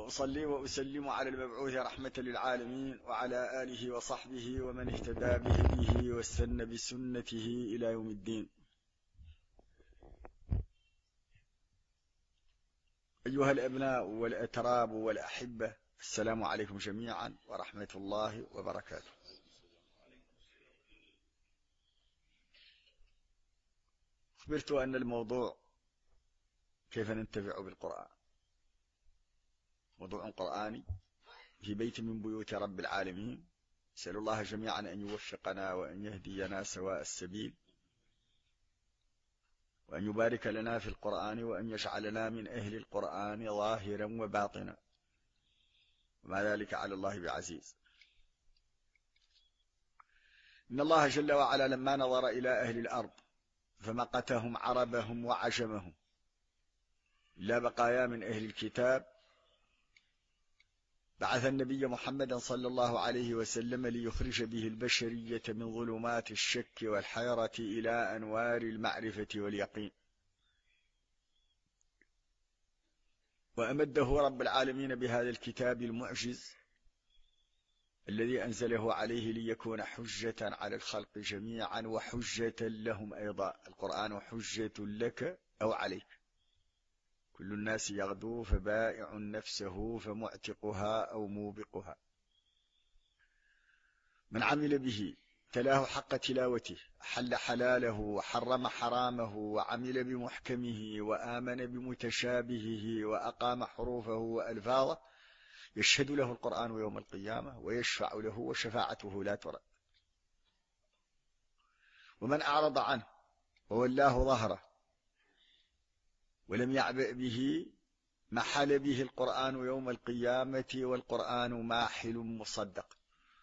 وأصلي وأسلم على المبعوث رحمة للعالمين وعلى آله وصحبه ومن اهتدى بهديه واستنى بسنته إلى يوم الدين. أيها الأبناء والأتراب والأحبة، السلام عليكم جميعا ورحمة الله وبركاته. أخبرت أن الموضوع كيف ننتفع بالقرآن، موضوع قرآني في بيت من بيوت رب العالمين. أسأل الله جميعا أن يوفقنا وأن يهدينا سواء السبيل، وأن يبارك لنا في القرآن، وأن يجعلنا من أهل القرآن ظاهرا وباطنا، وما ذلك على الله بعزيز. إن الله جل وعلا لما نظر إلى أهل الأرض فمقتهم عربهم وعجمهم لا بقايا من أهل الكتاب، بعث النبي محمد صلى الله عليه وسلم ليخرج به البشرية من ظلمات الشك والحيرة إلى أنوار المعرفة واليقين. وأمده رب العالمين بهذا الكتاب المعجز الذي أنزله عليه ليكون حجة على الخلق جميعا وحجة لهم أيضا. القرآن حجة لك أو عليك، كل الناس يغدو فبائع نفسه فمعتقها أو موبقها. من عمل به تلاه حق تلاوته، حل حلاله وحرم حرامه، وعمل بمحكمه وآمن بمتشابهه وأقام حروفه وألفاظه، يشهد له القرآن يوم القيامة ويشفع له وشفاعته لا ترد. ومن أعرض عنه وولاه ظهره ولم يعبأ به محل به القرآن يوم القيامة، والقرآن ماحل مصدق.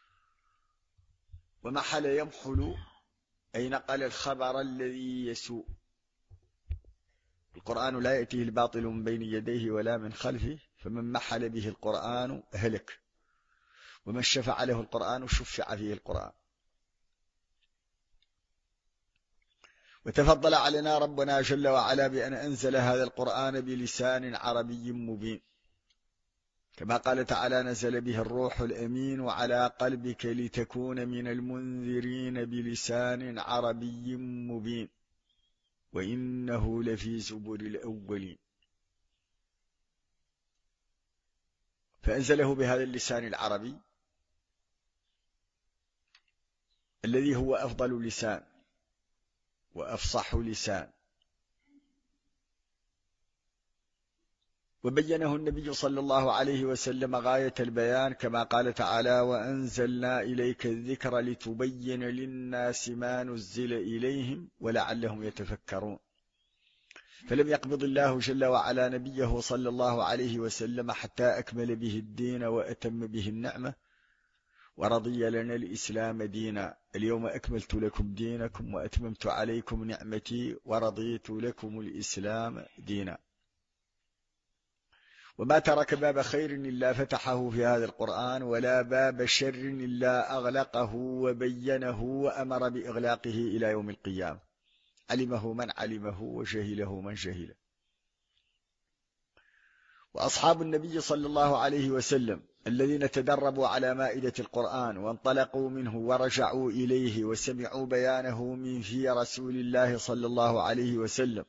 ومحل يمحل أي نقل الخبر الذي يسوء. القرآن لا يأتيه الباطل من بين يديه ولا من خلفه، فمن محل به القرآن هلك، ومن شفع له القرآن شفع فيه القرآن. وتفضل علينا ربنا جل وعلا بأن أنزل هذا القرآن بلسان عربي مبين، كما قال تعالى: نزل به الروح الأمين وعلى قلبك لتكون من المنذرين بلسان عربي مبين وإنه لفي زبر الأولين. فأنزله بهذا اللسان العربي الذي هو أفضل لسان وأفصح لسان، وبينه النبي صلى الله عليه وسلم غاية البيان، كما قال تعالى: وأنزلنا إليك الذكر لتبين للناس ما نزل إليهم ولعلهم يتفكرون. فلم يقبض الله جل وعلا نبيه صلى الله عليه وسلم حتى أكمل به الدين وأتم به النعمة، ورضي لنا الإسلام دينا. اليوم أكملت لكم دينكم وأتممت عليكم نعمتي ورضيت لكم الإسلام دينا. وما ترك باب خير إلا فتحه في هذا القرآن، ولا باب شر إلا أغلقه وبينه وأمر بإغلاقه إلى يوم القيامة، علمه من علمه وجهله من جهله. وأصحاب النبي صلى الله عليه وسلم الذين تدربوا على مائدة القرآن وانطلقوا منه ورجعوا إليه وسمعوا بيانه من في رسول الله صلى الله عليه وسلم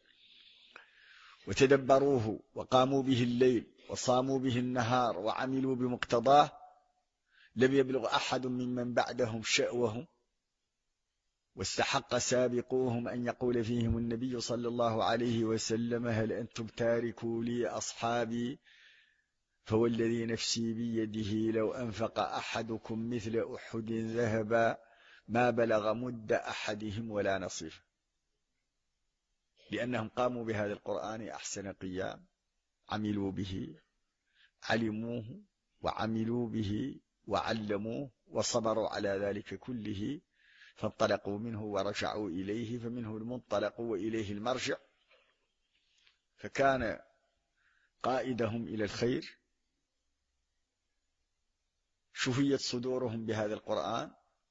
وتدبروه وقاموا به الليل وصاموا به النهار وعملوا بمقتضاه، لم يبلغ أحد ممن بعدهم شأوهم، واستحق سابقوهم أن يقول فيهم النبي صلى الله عليه وسلم: هل أنتم تاركوا لي أصحابي؟ فوالذي نفسي بيده لو أنفق أحدكم مثل أحد ذهبا ما بلغ مد أحدهم ولا نصيفه. لأنهم قاموا بهذا القرآن أحسن قيام، عملوا به، علموه وعملوا به وعلموه وصبروا على ذلك كله، فانطلقوا منه ورجعوا إليه، فمنه المنطلق وإليه المرجع. فكان قائدهم إلى الخير، شفيت صدورهم بهذا القرآن.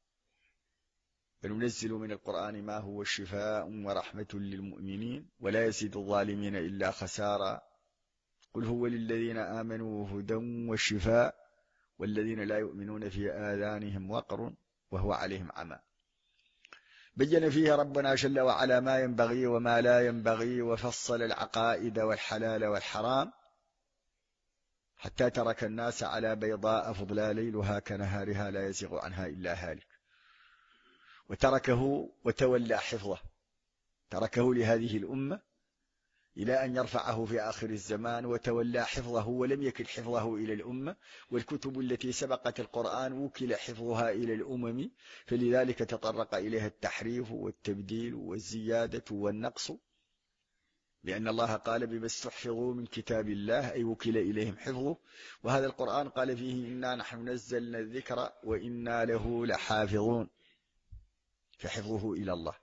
فننزل من القرآن ما هو شفاء ورحمة للمؤمنين ولا يزيد الظالمين إلا خسارا. قل هو للذين آمنوا هدى وشفاء والذين لا يؤمنون في آذانهم وقر وهو عليهم عمى. بين فيه ربنا جل وعلا ما ينبغي وما لا ينبغي، وفصل العقائد والحلال والحرام، حتى ترك الناس على بيضاء فضلا ليلها كنهارها لا يزيغ عنها إلا هالك. وتركه وتولى حفظه، تركه لهذه الأمة إلى أن يرفعه في آخر الزمان، وتولى حفظه ولم يكل حفظه إلى الأمة. والكتب التي سبقت القرآن وكل حفظها إلى الأمم، فلذلك تطرق إليها التحريف والتبديل والزيادة والنقص، لأن الله قال بما استحفظوا من كتاب الله، أي وكل إليهم حفظه. وهذا القرآن قال فيه إنا نحن نزلنا الذكر وإنا له لحافظون، فحفظه إلى الله.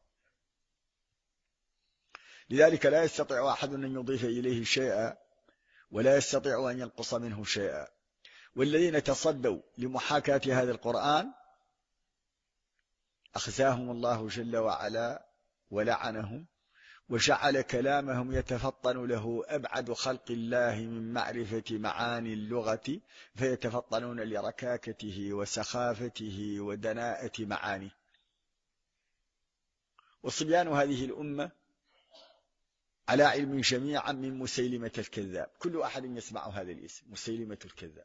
لذلك لا يستطيع أحد أن يضيف إليه شيئا ولا يستطيع أن ينقص منه شيئا. والذين تصدوا لمحاكاة هذا القرآن أخزاهم الله جل وعلا ولعنهم، وجعل كلامهم يتفطن له أبعد خلق الله من معرفة معاني اللغة، فيتفطنون لركاكته وسخافته ودناءة معانيه. وصبيان هذه الأمة على علم جميعا من مسيلمة الكذاب، كل أحد يسمع هذا الاسم مسيلمة الكذاب،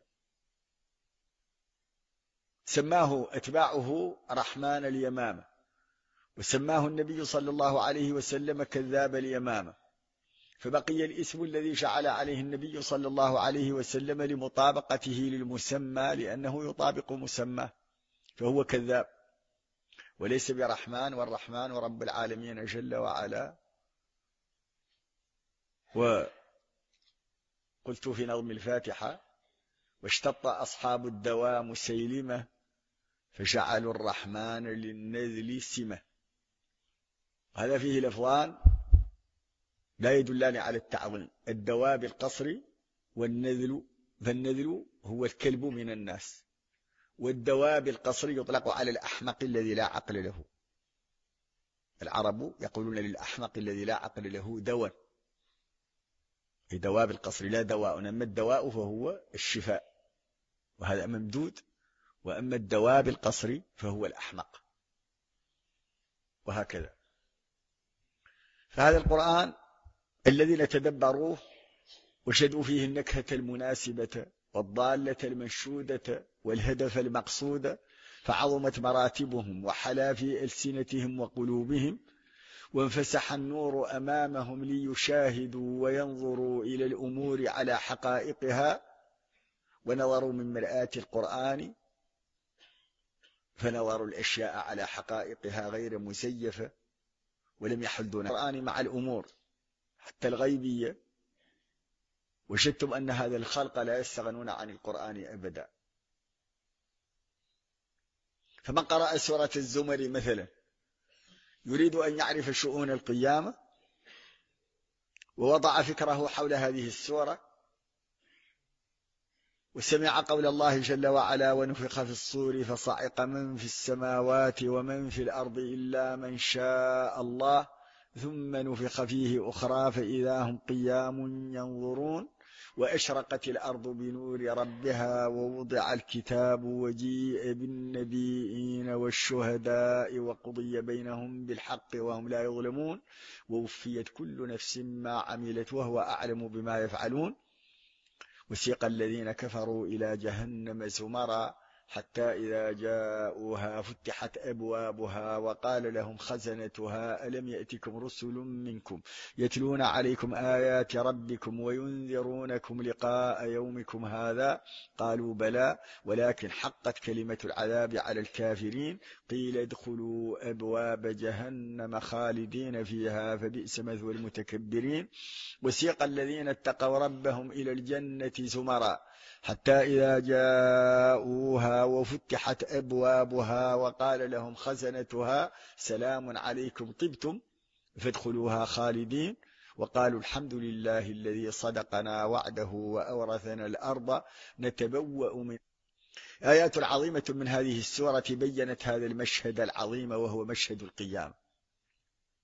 سماه أتباعه رحمن اليمامة، وسماه النبي صلى الله عليه وسلم كذاب اليمامة، فبقي الاسم الذي جعل عليه النبي صلى الله عليه وسلم لمطابقته للمسمى، لأنه يطابق مسماه، فهو كذاب وليس برحمن. والرحمن رب العالمين جل وعلا. وقلت في نظم الفاتحة: واشتط أصحاب الدواء مسيلمة فجعلوا الرحمن للنذل سمة. هذا فيه لفظان لا يدلان على التعظيم: الدواء بالقصر، والنذل، فالنذل هو الكلب من الناس، والدواء بالقصر يطلق على الأحمق الذي لا عقل له. العرب يقولون للأحمق الذي لا عقل له دواء، دواء بالقصر لا دواء، أما الدواء فهو الشفاء، وهذا ممدود، وأما الدواء بالقصر فهو الأحمق، وهكذا. فهذا القرآن الذين تدبروه وجدوا فيه النكهة المناسبة والضالة المنشودة والهدف المقصود، فعظمت مراتبهم وحلا في ألسنتهم وقلوبهم، وانفسح النور أمامهم ليشاهدوا وينظروا إلى الأمور على حقائقها، ونظروا من مرآة القرآن فنظروا الأشياء على حقائقها غير مزيفة، ولم يحل دون القرآن مع الأمور حتى الغيبية. وجدتم أن هذا الخلق لا يستغنون عن القرآن أبدا. فمن قرأ سورة الزمر مثلا يريد أن يعرف شؤون القيامة، ووضع فكره حول هذه السورة، وسمع قول الله جل وعلا: ونفخ في الصور فصعق من في السماوات ومن في الأرض إلا من شاء الله ثم نفخ فيه أخرى فإذا هم قيام ينظرون، وأشرقت الأرض بنور ربها ووضع الكتاب وجيء بالنبيين والشهداء وقضي بينهم بالحق وهم لا يظلمون، ووفيت كل نفس ما عملت وهو أعلم بما يفعلون. وسيق الذين كفروا إلى جهنم زمرا حتى إذا جاءوها فتحت أبوابها وقال لهم خزنتها ألم يأتكم رسل منكم يتلون عليكم آيات ربكم وينذرونكم لقاء يومكم هذا؟ قالوا بلى ولكن حقت كلمة العذاب على الكافرين قيل ادخلوا أبواب جهنم خالدين فيها فبئس مثوى المتكبرين. وسيق الذين اتقوا ربهم إلى الجنة زمرا حتى إذا جاءوها وفتحت أبوابها وقال لهم خزنتها سلام عليكم طبتم فادخلوها خالدين، وقالوا الحمد لله الذي صدقنا وعده وأورثنا الأرض نتبوأ من. آيات عظيمة من هذه السورة بيّنت هذا المشهد العظيم وهو مشهد القيامة.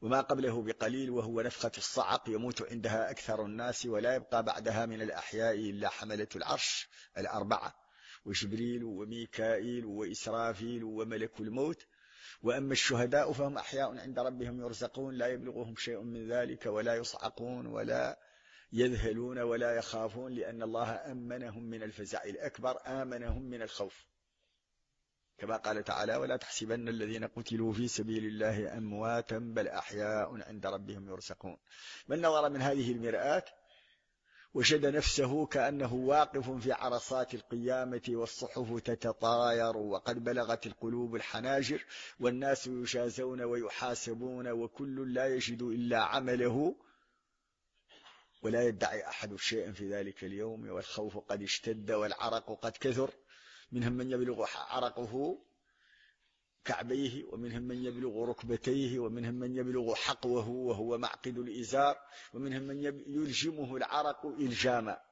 وما قبله بقليل، وهو نفخة الصعق يموت عندها أكثر الناس، ولا يبقى بعدها من الأحياء إلا حملة العرش الأربعة، وجبريل وميكائيل وإسرافيل وملك الموت. وأما الشهداء فهم أحياء عند ربهم يرزقون، لا يبلغهم شيء من ذلك، ولا يصعقون ولا يذهلون ولا يخافون، لأن الله أمنهم من الفزع الأكبر، آمنهم من الخوف، كما قال تعالى: ولا تحسبن الذين قتلوا في سبيل الله أمواتا بل أحياء عند ربهم يرزقون. من نظر من هذه المرآة وجد نفسه كأنه واقف في عرصات القيامة، والصحف تتطاير، وقد بلغت القلوب الحناجر، والناس يجازون ويحاسبون، وكل لا يجد إلا عمله، ولا يدعي أحد شيئا في ذلك اليوم، والخوف قد اشتد والعرق قد كثر. منهم من يبلغ عرقه كعبيه، ومنهم من يبلغ ركبتيه، ومنهم من يبلغ حقوه وهو معقد الإزار، ومنهم من يلجمه العرق إلجاما،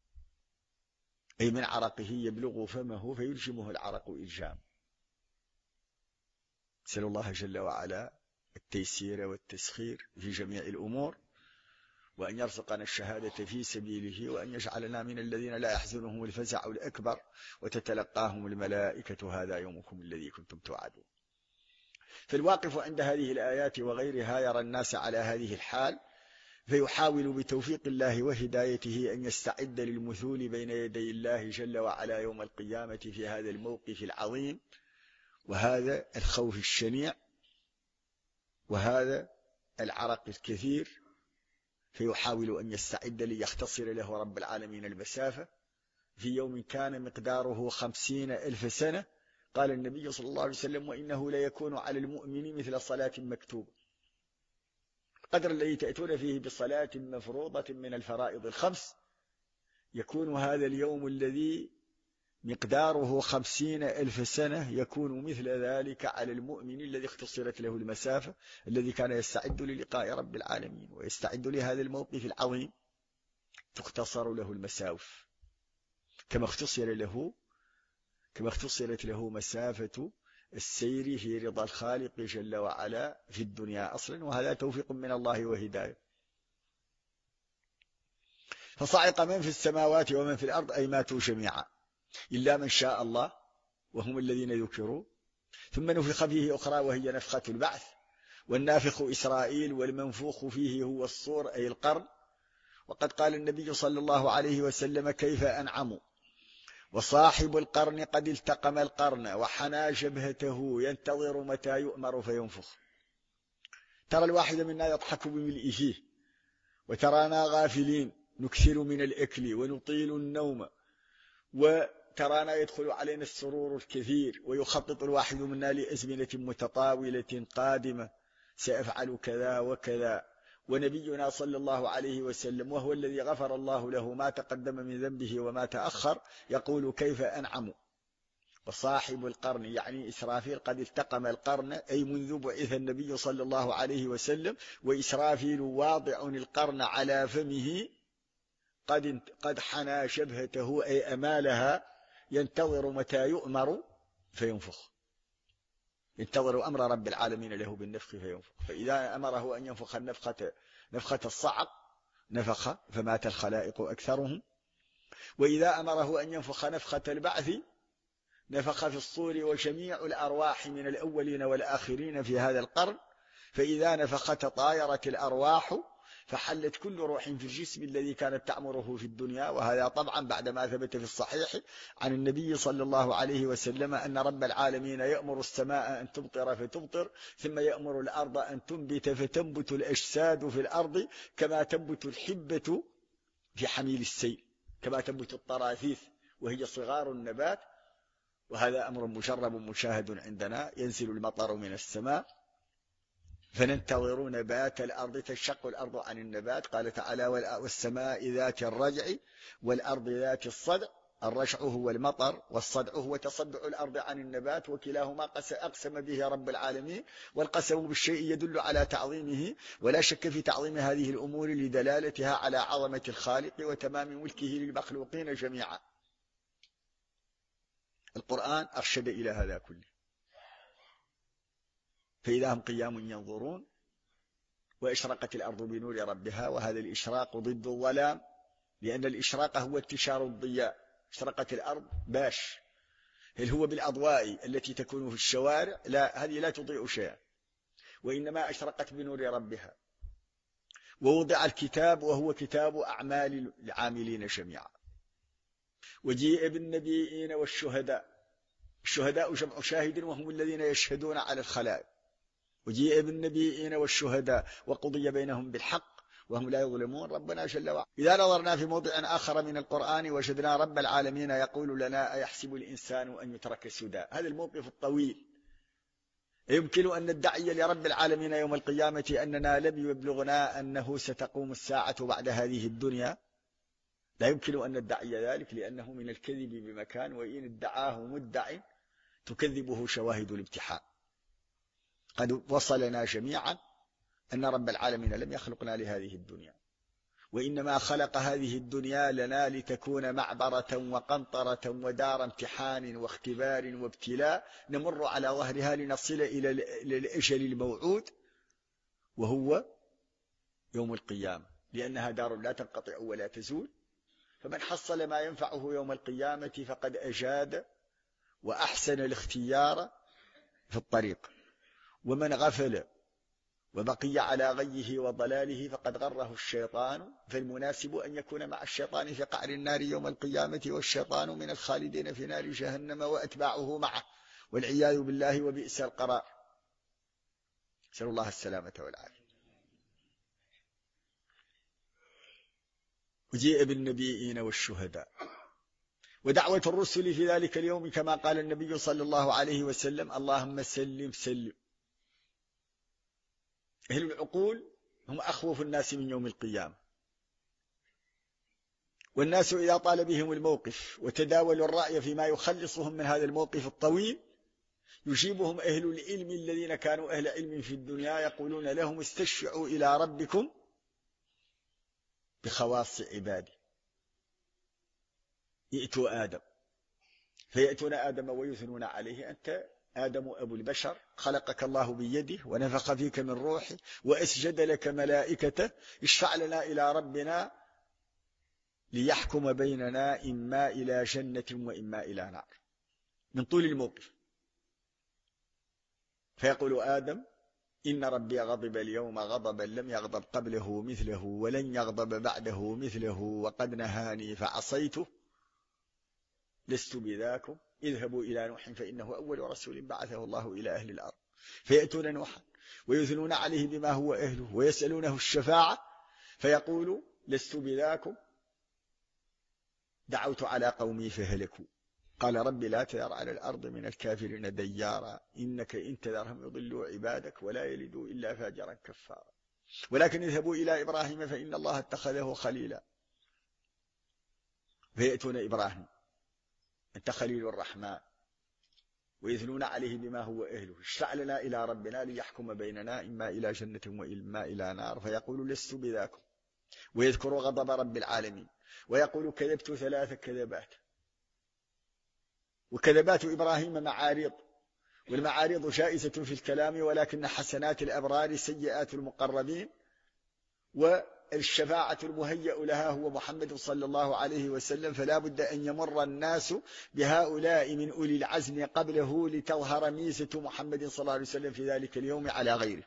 أي من عرقه يبلغ فمه فيلجمه العرق إلجاما. نسأل الله جل وعلا التيسير والتسخير في جميع الأمور، وأن يرزقنا الشهادة في سبيله، وأن يجعلنا من الذين لا يحزنهم الفزع الأكبر وتتلقاهم الملائكة: هذا يومكم الذي كنتم توعدون. فالواقف عند هذه الآيات وغيرها يرى الناس على هذه الحال، فيحاول بتوفيق الله وهدايته أن يستعد للمثول بين يدي الله جل وعلا يوم القيامة في هذا الموقف العظيم، وهذا الخوف الشنيع، وهذا العرق الكثير، فيحاول أن يستعد ليختصر له رب العالمين المسافة في يوم كان مقداره 50,000 سنة. قال النبي صلى الله عليه وسلم: وإنه ليكون على المؤمن مثل صلاة مكتوبة. القدر الذي تأتون فيه بصلاة مفروضة من الفرائض الخمس، يكون هذا اليوم الذي مقداره 50,000 سنة يكون مثل ذلك على المؤمن الذي اختصرت له المسافة، الذي كان يستعد للقاء رب العالمين ويستعد لهذا الموقف العظيم، تختصر له المساوف، كما اختصرت له مسافة السير في رضا الخالق جل وعلا في الدنيا أصلا، وهذا توفيق من الله وهداية. فصعق من في السماوات ومن في الأرض، أي ماتوا جميعا إلا من شاء الله وهم الذين ذكروا، ثم نفخ فيه أخرى وهي نفخة البعث، والنافخ إسرائيل، والمنفوخ فيه هو الصور أي القرن. وقد قال النبي صلى الله عليه وسلم: كيف أنعم وصاحب القرن قد التقم القرن وحنى جبهته ينتظر متى يؤمر فينفخ. ترى الواحد منا يضحك بملء فيه، وترانا غافلين نكثر من الأكل ونطيل النوم، وترانا يدخل علينا السرور الكثير، ويخطط الواحد منا لأزمنة متطاولة قادمة: سأفعل كذا وكذا. ونبينا صلى الله عليه وسلم، وهو الذي غفر الله له ما تقدم من ذنبه وما تأخر، يقول: كيف أنعم وصاحب القرن، يعني إسرافيل، قد التقم القرن، أي منذ بعث النبي صلى الله عليه وسلم، وإسرافيل واضع القرن على فمه، قد حنى شبهته أي أمالها، ينتظر متى يؤمر فينفخ، ينتظر أمر رب العالمين له بالنفخ فينفخ. فإذا أمره أن ينفخ نفخة الصعق نفخ فمات الخلائق أكثرهم، وإذا أمره أن ينفخ نفخة البعث نفخ في الصور وجميع الأرواح من الأولين والآخرين في هذا القرن، فإذا نفخ تطايرت الأرواح، فحلت كل روح في الجسم الذي كانت تعمره في الدنيا. وهذا طبعا بعدما ثبت في الصحيح عن النبي صلى الله عليه وسلم أن رب العالمين يأمر السماء أن تمطر فتمطر، ثم يأمر الأرض أن تنبت فتنبت الأجساد في الأرض كما تنبت الحبة في حميل السيل، كما تنبت الطراثيث وهي صغار النبات. وهذا أمر مجرب مشاهد عندنا، ينزل المطر من السماء فننتظر نبات الأرض، تنشق الأرض عن النبات. قال تعالى: والسماء ذات الرجع والأرض ذات الصدع. الرجع هو المطر، والصدع هو تصدع الأرض عن النبات، وكلاهما أقسم به رب العالمين، والقسم بالشيء يدل على تعظيمه، ولا شك في تعظيم هذه الأمور لدلالتها على عظمة الخالق وتمام ملكه للمخلوقين جميعا. القرآن أرشد إلى هذا كله. فإذا هم قيام ينظرون وأشرقت الأرض بنور ربها، وهذا الإشراق ضد الظلام، لأن الإشراق هو انتشار الضياء. اشرقت الأرض باش، هل هو بالأضواء التي تكون في الشوارع؟ لا، هذه لا تضيء شيئا، وإنما أشرقت بنور ربها. ووضع الكتاب وهو كتاب أعمال العاملين جميعا. وجيء بالنبيين والشهداء، الشهداء جمع شاهد وهم الذين يشهدون على الخلائق. وجيء بالنبيين والشهداء وقضي بينهم بالحق وهم لا يظلمون. ربنا جل وعلا إذا نظرنا في موضع آخر من القرآن وجدنا رب العالمين يقول لنا: أيحسب الإنسان أن يترك سدى. هذا الموقف الطويل. يمكن أن ندعي لرب العالمين يوم القيامة أننا لم يبلغنا أنه ستقوم الساعة بعد هذه الدنيا؟ لا يمكن أن ندعي ذلك، لأنه من الكذب بمكان، وإن ادعاه مدع تكذبه شواهد الابتحاء. قد وصلنا جميعا أن رب العالمين لم يخلقنا لهذه الدنيا، وإنما خلق هذه الدنيا لنا لتكون معبرة وقنطرة ودار امتحان واختبار وابتلاء نمر على ظهرها لنصل إلى الأجل الموعود، وهو يوم القيامة، لأنها دار لا تنقطع ولا تزول. فمن حصل ما ينفعه يوم القيامة فقد أجاد وأحسن الاختيار في الطريق، ومن غفل وبقي على غيه وضلاله فقد غره الشيطان. فالمناسب أن يكون مع الشيطان في قعر النار يوم القيامة، والشيطان من الخالدين في نار جهنم وأتباعه معه، والعياذ بالله، وبئس القرار. نسأل الله السلامة والعافية. وجيء بالنبيين والشهداء. ودعوة الرسل في ذلك اليوم كما قال النبي صلى الله عليه وسلم: اللهم سلم سلم. أهل العقول هم أخوف الناس من يوم القيامة، والناس إذا طال بهم الموقف وتداولوا الرأي فيما يخلصهم من هذا الموقف الطويل، يجيبهم أهل العلم الذين كانوا أهل علم في الدنيا يقولون لهم: استشفعوا إلى ربكم بخواص عباده. ائتوا آدم، فيأتون آدم ويثنون عليه: أنت آدم أبو البشر، خلقك الله بيده ونفخ فيك من روحه وأسجد لك ملائكته، اشفع لنا إلى ربنا ليحكم بيننا إما إلى جنة وإما إلى نار، من طول الموقف. فيقول آدم: إن ربي غضب اليوم غضبا لم يغضب قبله مثله ولن يغضب بعده مثله، وقد نهاني فعصيته، لست بذاكم، اذهبوا إلى نوح فإنه أول رسول بعثه الله إلى أهل الأرض. فيأتون نوحا ويثنون عليه بما هو أهله ويسألونه الشفاعة، فيقول: لست بذاكم، دعوت على قومي فهلكوا. قال: رب لا تذر على الأرض من الكافرين ديارا، إنك إن تذرهم يضلوا عبادك ولا يلدوا إلا فاجرا كفارا، ولكن اذهبوا إلى إبراهيم فإن الله اتخذه خليلا. فيأتون إبراهيم: أنت خليل الرحمن، ويثنون عليه بما هو أهله، اشفع لنا إلى ربنا ليحكم بيننا إما إلى جنة وإما إلى نار. فيقول: لست بذاكم، ويذكر غضب رب العالمين، ويقول: كذبت 3 كذبات. وكذبات إبراهيم معارض، والمعارض جائزة في الكلام، ولكن حسنات الأبرار سيئات المقربين، والشفاعة المهيأ لها هو محمد صلى الله عليه وسلم. فلا بد أن يمر الناس بهؤلاء من أولي العزم قبله لتظهر ميزة محمد صلى الله عليه وسلم في ذلك اليوم على غيره.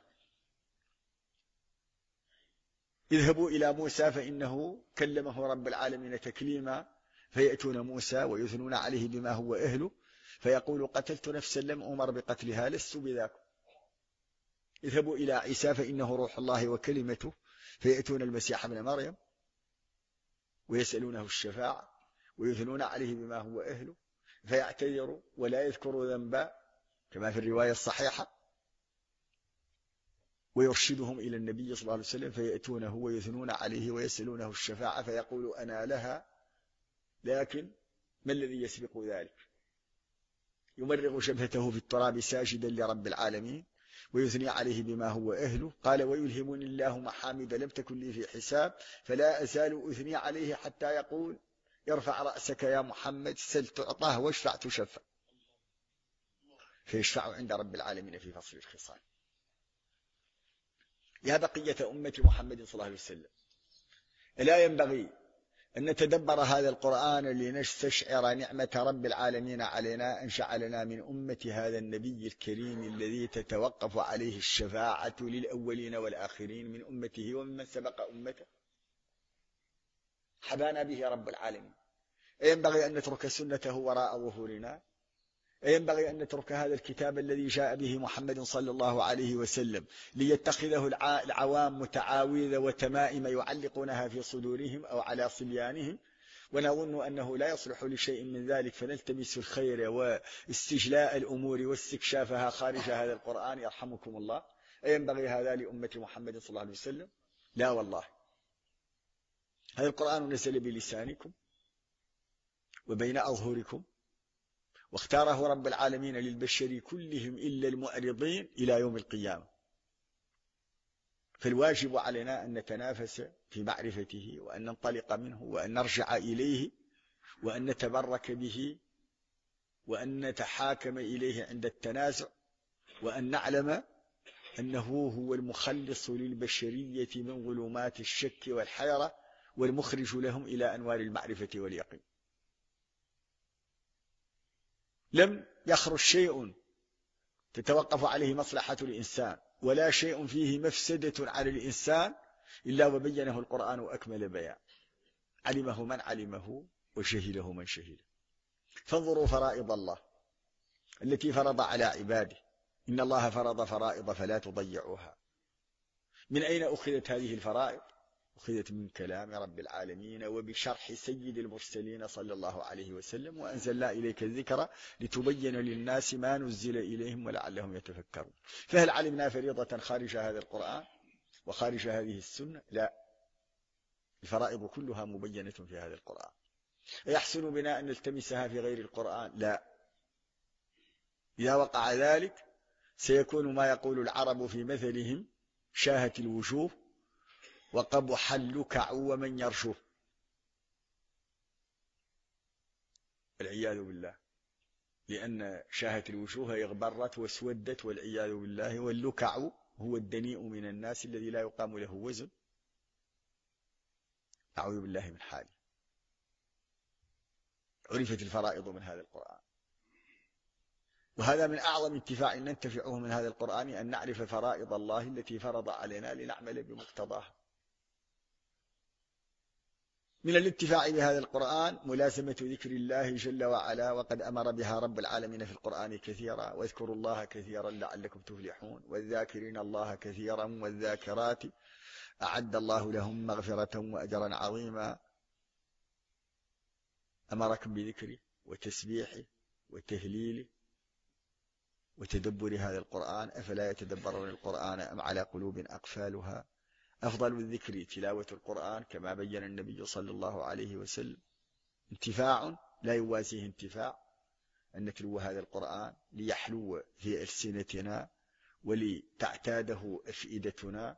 اذهبوا إلى موسى فإنه كلمه رب العالمين تكليما. فيأتون موسى ويثنون عليه بما هو أهله، فيقول: قتلت نفسا لم أمر بقتلها، لست بذاك. اذهبوا إلى عيسى فإنه روح الله وكلمته. فيأتون المسيح ابن مريم ويسألونه الشفاعة ويثنون عليه بما هو أهله، فيعتذر ولا يذكر ذنبا كما في الرواية الصحيحة، ويرشدهم إلى النبي صلى الله عليه وسلم. فيأتونه ويثنون عليه ويسألونه الشفاعة، فيقول: أنا لها، لكن ما الذي يسبق ذلك؟ يمرغ جبهته في التراب ساجدا لرب العالمين ويثني عليه بما هو أهله. قال: ويلهمني الله محامد لم تكن لي في حساب، فلا أزال أثني عليه حتى يقول: ارفع رأسك يا محمد، سل تعطاه واشفع تشفع. فيشفع عند رب العالمين في فصل الخصام. يا بقية أمة محمد صلى الله عليه وسلم، لا ينبغي أن نتدبر هذا القرآن لنستشعر نعمة رب العالمين علينا أن جعلنا من أمة هذا النبي الكريم الذي تتوقف عليه الشفاعة للأولين والآخرين من أمته وممن سبق أمته. حبانا به رب العالمين. ينبغي أن نترك سنته وراء ظهورنا، ينبغي أن نترك هذا الكتاب الذي جاء به محمد صلى الله عليه وسلم ليتخذه العوام متعاوذة وتمائم يعلقونها في صدورهم أو على صبيانهم، ونظن أنه لا يصلح لشيء من ذلك، فنلتمس الخير واستجلاء الأمور واستكشافها خارج هذا القرآن يرحمكم الله. ينبغي هذا لأمة محمد صلى الله عليه وسلم؟ لا والله. هذا القرآن نزل بلسانكم وبين أظهركم، واختاره رب العالمين للبشر كلهم إلا المعرضين إلى يوم القيامة. فالواجب علينا أن نتنافس في معرفته، وأن ننطلق منه، وأن نرجع إليه، وأن نتبرك به، وأن نتحاكم إليه عند التنازع، وأن نعلم أنه هو المخلص للبشرية من ظلمات الشك والحيرة، والمخرج لهم إلى أنوار المعرفة واليقين. لم يخرج شيء تتوقف عليه مصلحة الإنسان ولا شيء فيه مفسدة على الإنسان إلا وبينه القرآن أكمل بيان، علمه من علمه وشهده من شهده. فانظروا فرائض الله التي فرض على عباده. إن الله فرض فرائض فلا تضيعوها. من أين أخذت هذه الفرائض؟ أخذت من كلام رب العالمين وبشرح سيد المرسلين صلى الله عليه وسلم. وأنزلنا إليك الذكر لتبين للناس ما نزل إليهم ولعلهم يتفكرون. فهل علمنا فريضة خارج هذا القرآن وخارج هذه السنة؟ لا، الفرائض كلها مبينة في هذا القرآن. يحسن بنا أن نلتمسها في غير القرآن؟ لا. إذا وقع ذلك سيكون ما يقول العرب في مثلهم: شاهت الوجوه وقبح اللكع ومن يرشوه. والعياذ بالله، لأن شاهت الوجوه يغبرت واسودت والعياذ بالله. واللكع هو الدنيء من الناس الذي لا يقام له وزن. أعوذ بالله من حالي. عرفت الفرائض من هذا القرآن، وهذا من أعظم انتفاع ننتفعه من هذا القرآن، أن نعرف فرائض الله التي فرض علينا لنعمل بمقتضاها. من الانتفاع بهذا القرآن ملازمة ذكر الله جل وعلا، وقد أمر بها رب العالمين في القرآن كثيرا: واذكروا الله كثيرا لعلكم تفلحون، والذاكرين الله كثيرا والذاكرات أعد الله لهم مغفرة وأجرا عظيما. أمركم بذكره وتسبيحه وتهليله وتدبر هذا القرآن. أفلا يتدبرون القرآن أم على قلوب أقفالها؟ أفضل الذكر تلاوة القرآن كما بين النبي صلى الله عليه وسلم. انتفاع لا يوازيه انتفاع أن نتلو هذا القرآن ليحلو في ألسنتنا ولتعتاده أفئدتنا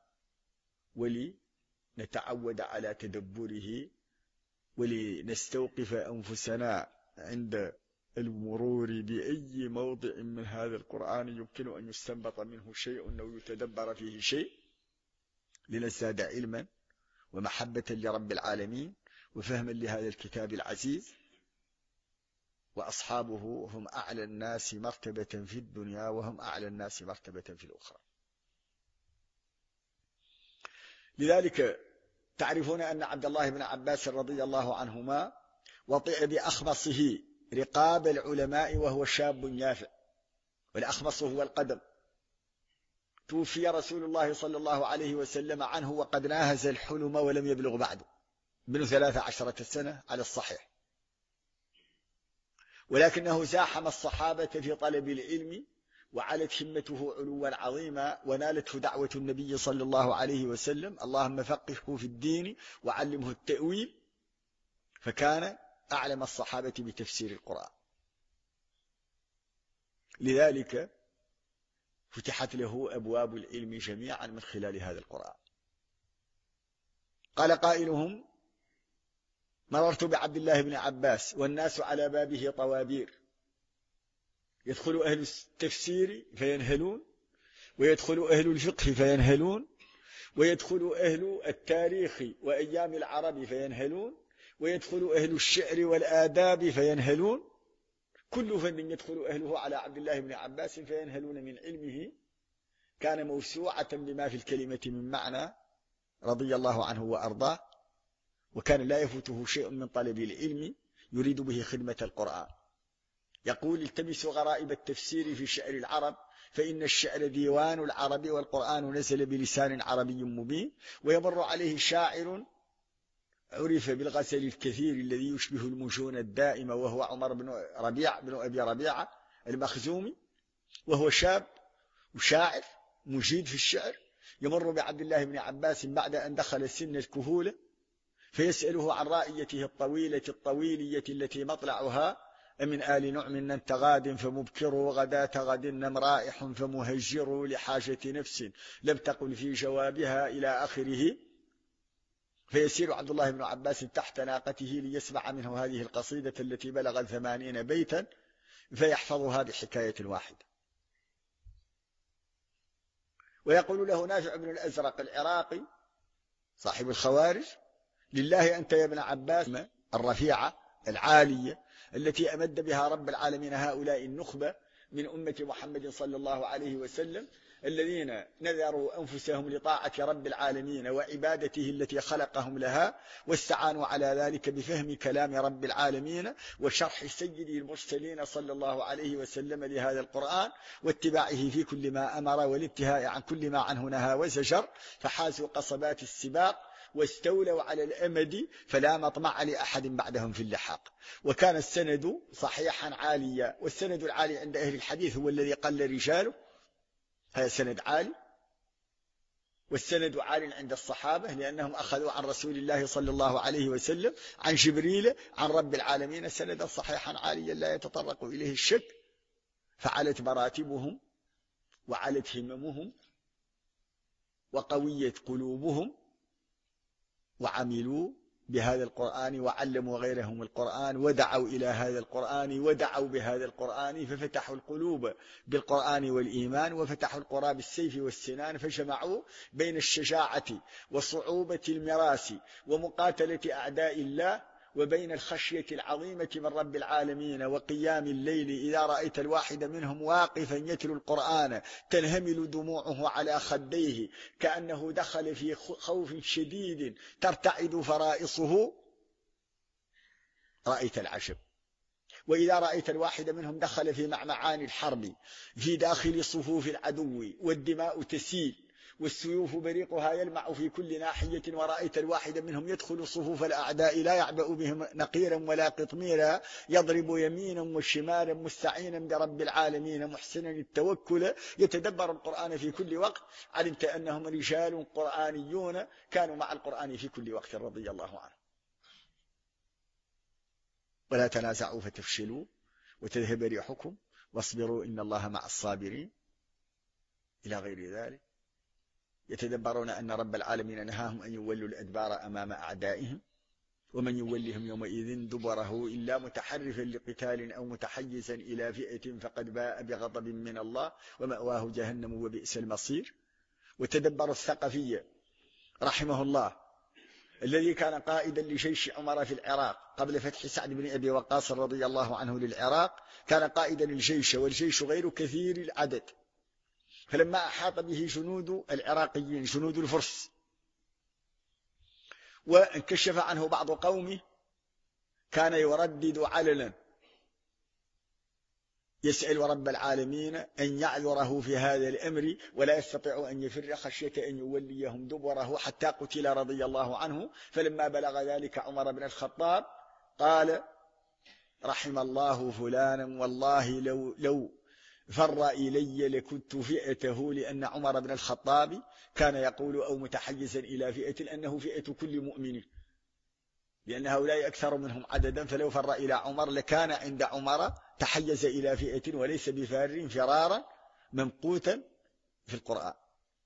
ولنتعود على تدبره ولنستوقف أنفسنا عند المرور بأي موضع من هذا القرآن يمكن أن يستنبط منه شيء أو يتدبر فيه شيء، لنزداد علما ومحبة لرب العالمين وفهما لهذا الكتاب العزيز. وأصحابه هم أعلى الناس مرتبة في الدنيا وهم أعلى الناس مرتبة في الأخرى. لذلك تعرفون أن عبد الله بن عباس رضي الله عنهما وطئ بأخمصه رقاب العلماء وهو شاب يافع، والأخمص هو القدم. توفي رسول الله صلى الله عليه وسلم عنه وقد ناهز الحلم ولم يبلغ بعد، ابن 13 سنة على الصحيح، ولكنه زاحم الصحابة في طلب العلم وعلت همته علوا عظيما، ونالته دعوة النبي صلى الله عليه وسلم: اللهم فقهه في الدين وعلمه التأويل، فكان أعلم الصحابة بتفسير القرآن. لذلك فتحت له أبواب العلم جميعا من خلال هذا القرآن. قال قائلهم: مررت بعبد الله بن عباس والناس على بابه طوابير، يدخل أهل التفسير فينهلون ويدخل أهل الفقه فينهلون ويدخل أهل التاريخ وأيام العرب فينهلون، ويدخل أهل الشعر والآداب فينهلون، كل فن يدخل أهله على عبد الله بن عباس فينهلون من علمه. كان موسوعة بما في الكلمة من معنى رضي الله عنه وأرضاه، وكان لا يفوته شيء من طلب العلم يريد به خدمة القرآن. يقول: التمسوا غرائب التفسير في شعر العرب، فإن الشعر ديوان العرب، والقرآن نزل بلسان عربي مبين. ويمر عليه شاعر عرف بالغزل الكثير الذي يشبه المجون الدائمة، وهو عمر بن أبي ربيعة المخزومي، وهو شاب وشاعر مجيد في الشعر. يمر بعبد الله بن عباس بعد أن دخل سن الكهولة، فيسأله عن رائيته الطويلية التي مطلعها: أمن آل نعم ننت غاد فمبكر، غداة غد نم رائح فمهجر، لحاجة نفس لم تقل في جوابها إلى آخره. فيسير عبد الله بن عباس تحت ناقته ليسمع منه هذه القصيدة التي بلغت 80 بيتا، فيحفظها بحكاية واحدة. ويقول له نافع بن الأزرق العراقي صاحب الخوارج: لله أنت يا ابن عباس الرفيعة العالية التي أمد بها رب العالمين هؤلاء النخبة من أمة محمد صلى الله عليه وسلم، الذين نذروا أنفسهم لطاعة رب العالمين وعبادته التي خلقهم لها، واستعانوا على ذلك بفهم كلام رب العالمين وشرح سيد المرسلين صلى الله عليه وسلم لهذا القرآن، واتباعه في كل ما أمر، والانتهاء عن كل ما عنه نهى وزجر، فحازوا قصبات السباق واستولوا على الأمد، فلا مطمع لأحد بعدهم في اللحاق. وكان السند صحيحا عاليا، والسند العالي عند أهل الحديث هو الذي قل رجاله، هذا سند عالي. والسند عال عند الصحابة لأنهم أخذوا عن رسول الله صلى الله عليه وسلم عن جبريل عن رب العالمين سندا صحيحا عاليا لا يتطرق إليه الشك، فعلت مراتبهم وعلت هممهم وقويت قلوبهم، وعملوا بهذا القرآن وعلموا غيرهم القرآن، ودعوا إلى هذا القرآن ودعوا بهذا القرآن، ففتحوا القلوب بالقرآن والإيمان، وفتحوا القرى بالسيف والسنان، فجمعوا بين الشجاعة وصعوبة المراس ومقاتلة أعداء الله، وبين الخشية العظيمة من رب العالمين وقيام الليل. إذا رأيت الواحد منهم واقفا يتلو القرآن تنهمل دموعه على خديه كأنه دخل في خوف شديد ترتعد فرائصه، رأيت العجب. وإذا رأيت الواحد منهم دخل في معمعان الحرب في داخل صفوف العدو والدماء تسيل والسيوف بريقها يلمع في كل ناحية، ورأيت الواحد منهم يدخل صفوف الأعداء لا يعبأ بهم نقيرا ولا قطميرا، يضرب يمينا وشمالا مستعينا برب العالمين محسنا التوكل، يتدبر القرآن في كل وقت، علمت أنهم رجال قرآنيون كانوا مع القرآن في كل وقت رضي الله عنه. ولا تنازعوا فتفشلوا وتذهب ريحكم واصبروا إن الله مع الصابرين، إلى غير ذلك. يتدبرون أن رب العالمين نهاهم أن يولوا الأدبار أمام أعدائهم، ومن يولهم يومئذ دبره إلا متحرفا لقتال أو متحيزا إلى فئة فقد باء بغضب من الله ومأواه جهنم وبئس المصير. وتدبر الثقفي رحمه الله الذي كان قائدا لجيش عمر في العراق قبل فتح سعد بن أبي وقاص رضي الله عنه للعراق، كان قائدا الجيش والجيش غير كثير العدد، فلما أحاط به جنود العراقيين جنود الفرس وانكشف عنه بعض قومه، كان يردد علنا يسأل رب العالمين أن يعذره في هذا الأمر، ولا يستطيع أن يفر خشية أن يوليهم دبره، حتى قتل رضي الله عنه. فلما بلغ ذلك عمر بن الخطاب قال: رحم الله فلانا، والله لو فر إلي لكنت فئته، لأن عمر بن الخطاب كان يقول أو متحيزا إلى فئة أنه فئة كل مؤمن، لأن هؤلاء أكثر منهم عددا، فلو فر إلى عمر لكان عند عمر تحيز إلى فئة وليس بفار فرارا ممقوتا في القرآن.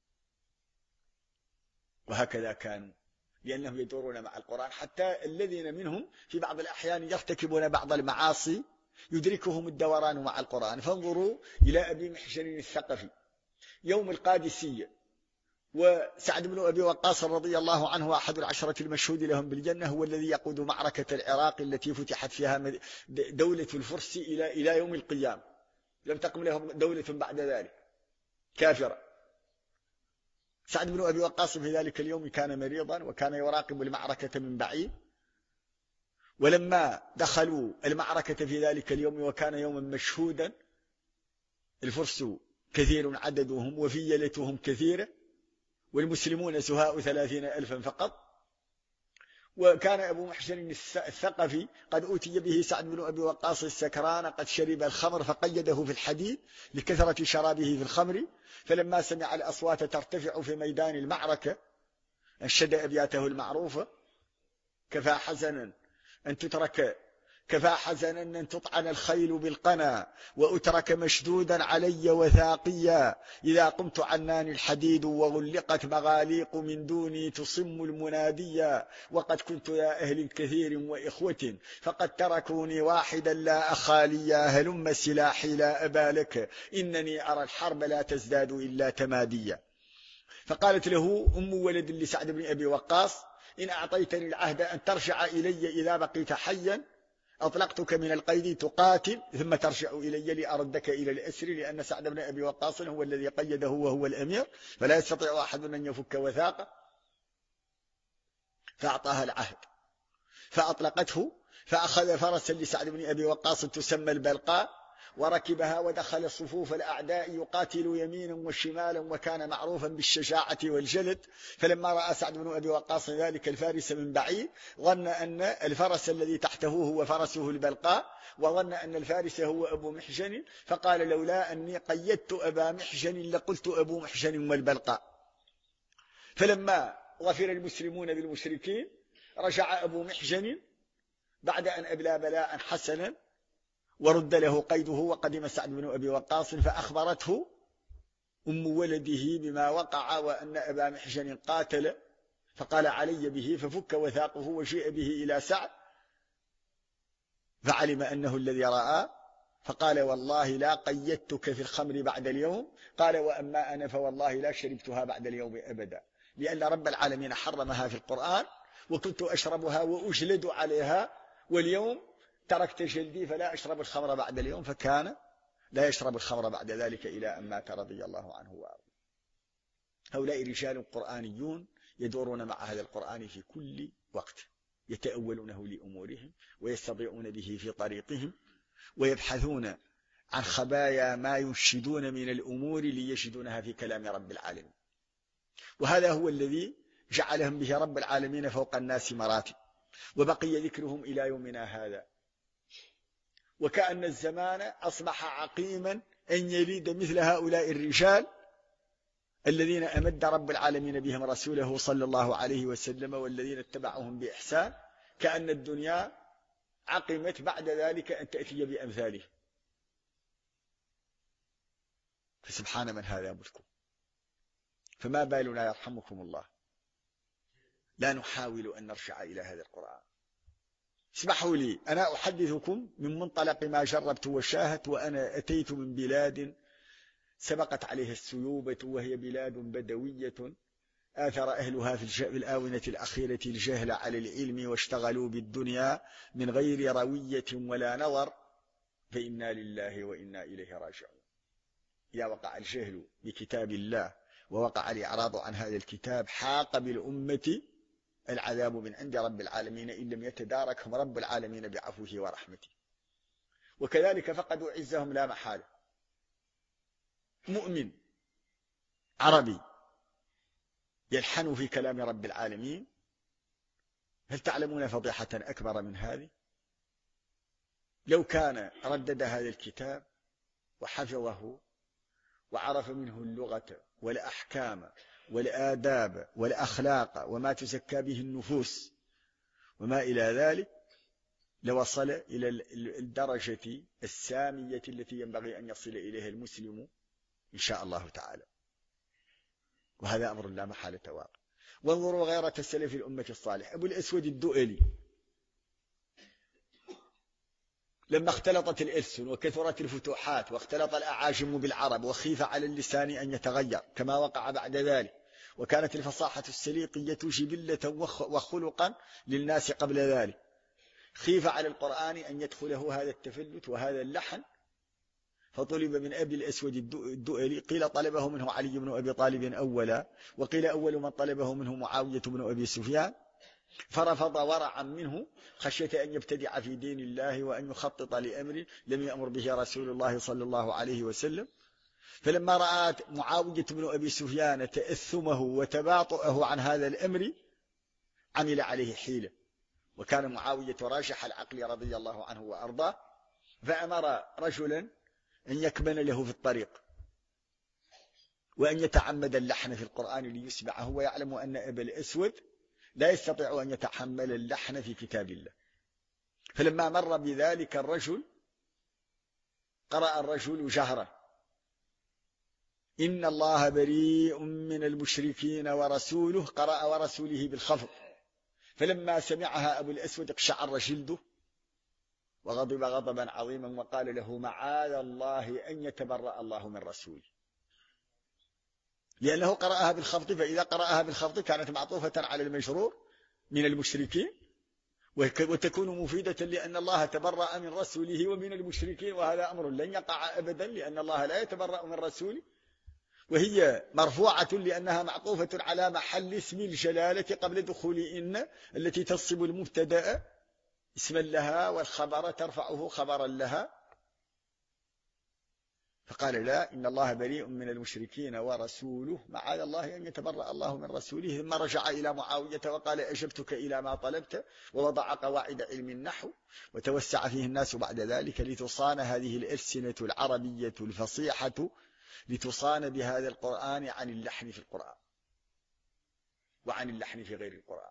وهكذا كانوا، لأنهم يدورون مع القرآن، حتى الذين منهم في بعض الأحيان يرتكبون بعض المعاصي يدركهم الدوران مع القرآن. فانظروا إلى أبي محجن الثقفي يوم القادسية وسعد بن أبي وقاص رضي الله عنه أحد العشرة المشهود لهم بالجنة، هو الذي يقود معركة العراق التي فتحت فيها دولة الفرس إلى يوم القيامة، لم تقم لهم دولة بعد ذلك كافرة. سعد بن أبي وقاص في ذلك اليوم كان مريضا وكان يراقب المعركة من بعيد، ولما دخلوا المعركة في ذلك اليوم وكان يوما مشهودا، الفرس كثير عددهم وفيلتهم كثيرة والمسلمون سهاء 30,000 فقط. وكان أبو محسن الثقفي قد أوتي به سعد بن أبي وقاص السكران قد شرب الخمر فقيده في الحديد لكثرة شرابه في الخمر، فلما سمع الأصوات ترتفع في ميدان المعركة انشد أبياته المعروفة: كفى حزنا أن تطعن الخيل بالقنا وأترك مشدودا علي وثاقيا، إذا قمت عنان الحديد وغلقت مغاليق من دوني تصم المناديا، وقد كنت يا أهل كثير وإخوة فقد تركوني واحدا لا أخاليا، هلم سلاحي لا أبا لك إنني أرى الحرب لا تزداد إلا تماديا. فقالت له أم ولد لسعد بن أبي وقاص: إن أعطيتني العهد أن ترجع إلي إذا بقيت حيا أطلقتك من القيد تقاتل ثم ترجع إلي لأردك إلى الأسر، لأن سعد بن أبي وقاص هو الذي قيده وهو الأمير فلا يستطيع أحد أن يفك وثاقه. فأعطاها العهد فأطلقته، فأخذ فرسا لسعد بن أبي وقاص تسمى البلقاء وركبها ودخل صفوف الأعداء يقاتل يمينا وشمالا، وكان معروفا بالشجاعة والجلد. فلما رأى سعد بن أبي وقاص ذلك الفارس من بعيد ظن أن الفرس الذي تحته هو فرسه البلقاء، وظن أن الفارس هو أبو محجن، فقال: لولا أني قيدت أبا محجن لقلت أبو محجن والبلقاء. فلما غفر المسلمون بالمشركين رجع أبو محجن بعد أن أبلى بلاء حسنا ورد له قيده، وقدم سعد بن أبي وقاص فأخبرته أم ولده بما وقع وأن أبا محجن قاتل، فقال: علي به، ففك وثاقه وجيء به إلى سعد فعلم أنه الذي رأى، فقال: والله لا قيدتك في الخمر بعد اليوم. قال: وأما أنا فوالله لا شربتها بعد اليوم أبدا، لأن رب العالمين حرمها في القرآن وكنت أشربها وأجلد عليها، واليوم تركت جلدي فلا أشرب الخمر بعد اليوم. فكان لا يشرب الخمر بعد ذلك إلى أن مات رضي الله عنه وأرضاه. هؤلاء رجال قرآنيون يدورون مع هذا القرآن في كل وقت، يتأولونه لأمورهم ويستضيعون به في طريقهم، ويبحثون عن خبايا ما ينشدون من الأمور ليجدونها في كلام رب العالمين. وهذا هو الذي جعلهم به رب العالمين فوق الناس مراتب، وبقي ذكرهم إلى يومنا هذا. وكأن الزمان أصبح عقيما أن يليد مثل هؤلاء الرجال الذين أمد رب العالمين بهم رسوله صلى الله عليه وسلم والذين اتبعهم بإحسان، كأن الدنيا عقمت بعد ذلك أن تأتي بأمثاله. فسبحان من هذا ملكه، فما بالنا يرحمكم الله لا نحاول أن نرجع إلى هذا القرآن. اسمحوا لي أنا أحدثكم من منطلق ما جربت وشاهدت، وأنا أتيت من بلاد سبقت عليها السيوبة، وهي بلاد بدوية آثر أهلها في الآونة الأخيرة الجهل على العلم واشتغلوا بالدنيا من غير روية ولا نظر، فإنا لله وإنا إليه راجعون. إذا وقع الجهل بكتاب الله ووقع الإعراض عن هذا الكتاب حاق بالأمة العذاب من عند رب العالمين إن لم يتداركهم رب العالمين بعفوه ورحمته. وكذلك فقدوا عزهم لا محالة. مؤمن عربي يلحن في كلام رب العالمين، هل تعلمون فضيحة أكبر من هذه؟ لو كان ردد هذا الكتاب وحفظه وعرف منه اللغة والأحكام والآداب والأخلاق وما تزكى به النفوس وما إلى ذلك، لوصل إلى الدرجة السامية التي ينبغي أن يصل إليها المسلم إن شاء الله تعالى. وهذا أمر لا محالة واقع. وانظروا غيرة السلف الأمة الصالح. أبو الأسود الدؤلي لما اختلطت الألسن وكثرت الفتوحات واختلط الأعاجم بالعرب وخيف على اللسان أن يتغير كما وقع بعد ذلك، وكانت الفصاحة السليقية جبلة وخلقا للناس قبل ذلك. خيف على القرآن أن يدخله هذا التفلت وهذا اللحن، فطلب من أبي الأسود الدؤلي، قيل طلبه منه علي بن أبي طالب أولا، وقيل أول من طلبه منه معاوية بن أبي سفيان، فرفض ورعا منه خشية أن يبتدع في دين الله وأن يخطط لأمر لم يأمر به رسول الله صلى الله عليه وسلم. فلما رأى معاوية بن أبي سفيان تأثمه وتباطؤه عن هذا الأمر عمل عليه حيلة، وكان معاوية راشح العقل رضي الله عنه وأرضاه، فأمر رجلا أن يكمن له في الطريق وأن يتعمد اللحن في القرآن ليسمعه، ويعلم أن أبا الأسود لا يستطيع أن يتحمل اللحن في كتاب الله. فلما مر بذلك الرجل قرأ الرجل جهرا: إن الله بريء من المشركين ورسوله، قرأ ورسوله بالخفض. فلما سمعها أبو الأسود اقشعر جلده وغضب غضبا عظيما وقال له: معاذ الله أن يتبرأ الله من رسوله، لأنه قرأها بالخفض، فإذا قرأها بالخفض كانت معطوفة على المجرور من المشركين، وتكون مفيدة لأن الله تبرأ من رسوله ومن المشركين، وهذا أمر لن يقع أبدا لأن الله لا يتبرأ من رسوله، وهي مرفوعة لأنها معطوفة على محل اسم الجلالة قبل دخول إن التي تصب المبتدأ اسما لها والخبر ترفعه خبرا لها. فقال: لا، إن الله بريء من المشركين ورسوله، معاذ الله أن يتبرأ الله من رسوله. ثم رجع إلى معاوية وقال: أجبتك إلى ما طلبت، ووضع قواعد علم النحو وتوسع فيه الناس بعد ذلك لتصان هذه الألسنة العربية الفصيحة، لتصان بهذا القرآن عن اللحن في القرآن وعن اللحن في غير القرآن.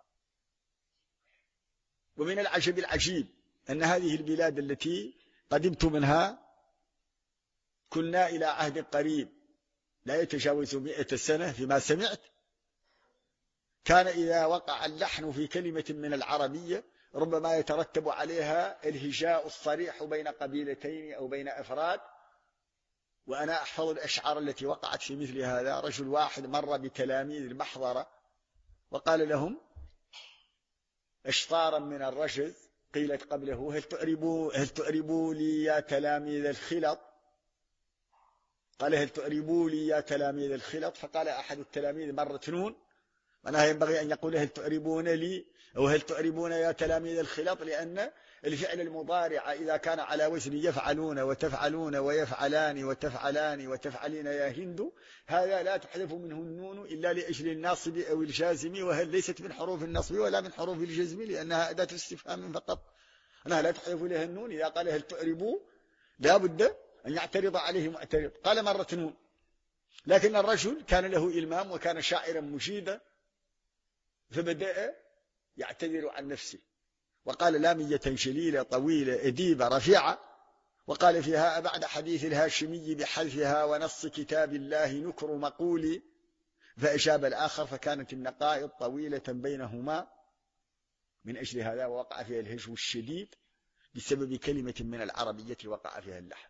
ومن العجب العجيب أن هذه البلاد التي قدمت منها كنا إلى عهد قريب لا يتجاوز 100 سنة فيما سمعت، كان إذا وقع اللحن في كلمة من العربية ربما يترتب عليها الهجاء الصريح بين قبيلتين أو بين أفراد. وأنا أحفظ الأشعار التي وقعت في مثل هذا. رجل واحد مر بتلاميذ المحضرة وقال لهم أشطارا من الرجز قيلت قبله: هل تؤربوا لي يا تلاميذ الخلط؟ قال: هل تؤربوا لي يا تلاميذ الخلط؟ فقال أحد التلاميذ مرة نون، معناها ينبغي أن يقول هل تؤربون لي أو هل تؤربون يا تلاميذ الخلط، لأن الفعل المضارع إذا كان على وزن يفعلون وتفعلون ويفعلان وتفعلان وتفعلين يا هند، هذا لا تحذف منه النون إلا لأجل الناصب أو الجازم، وهل ليست من حروف النصب ولا من حروف الجزم لأنها أداة استفهام فقط، أنها لا تحذف لها النون. إذا قال هل تؤربوا لا بد أن يعترض عليه معترض، قال مرة نون. لكن الرجل كان له إلمام وكان شاعرا مجيدا، فبدأ يعتذر عن نفسه وقال: لامية جليلة طويلة أديبة رفيعة، وقال فيها: بعد حديث الهاشمي بحذفها ونص كتاب الله نكر مقولي. فأجاب الآخر فكانت النقائض طويلة بينهما، من أجل هذا وقع فيها الهجو الشديد بسبب كلمة من العربية وقع فيها اللحن.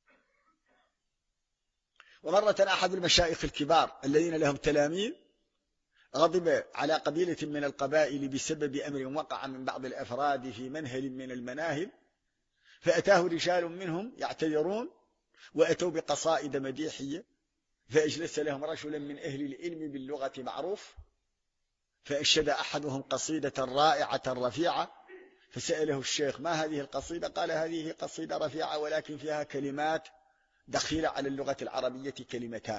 ومرة أحد المشايخ الكبار الذين لهم تلاميذ غضب على قبيلة من القبائل بسبب أمر وقع من بعض الأفراد في منهل من المناهل، فأتاه رجال منهم يعتذرون وأتوا بقصائد مديحية، فأجلس لهم رجلا من أهل العلم باللغة معروف، فأنشد أحدهم قصيدة رائعة رفيعة، فسأله الشيخ: ما هذه القصيدة؟ قال: هذه قصيدة رفيعة ولكن فيها كلمات دخيلة على اللغة العربية، كلمتان.